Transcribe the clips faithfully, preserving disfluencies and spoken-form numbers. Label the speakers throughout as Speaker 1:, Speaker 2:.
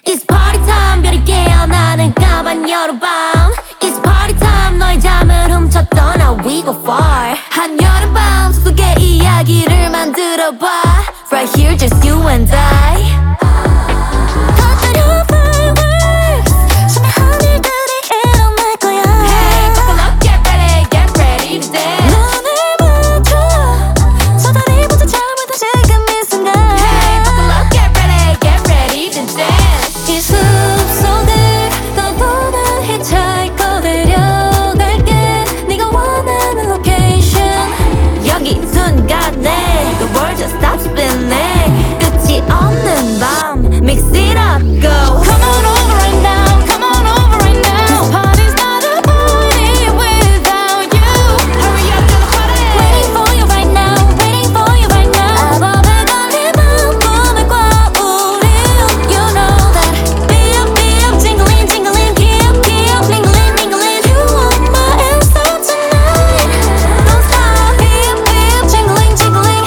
Speaker 1: It's party time 별이 깨어나는 까만 여름밤 It's party time 너의 잠을 훔쳤던 now we go far 한여름밤 속의 이야기를 만들어봐 Right here just you and I The world just stops spinning 끝이 없는 밤 Mix it up, go Come on over right now, come on over right now This party's not a party without you Hurry up to the party Waiting for you right now, waiting for you right now 마법에 걸린 맘 꿈을 꿔 우리 You know that Be up, be up, jingling, jingling Keep, keep, mingling, mingling You want my answer tonight Don't stop Be up, be up, jingling, jingling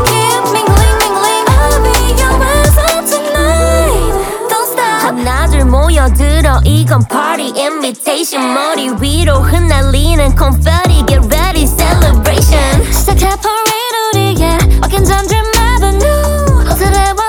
Speaker 1: 하나둘 모여들어 이건 party invitation 머리 위로 흩날리는 confetti get ready celebration 시작해 parade 우리의 Walking down Dream Avenue 어디를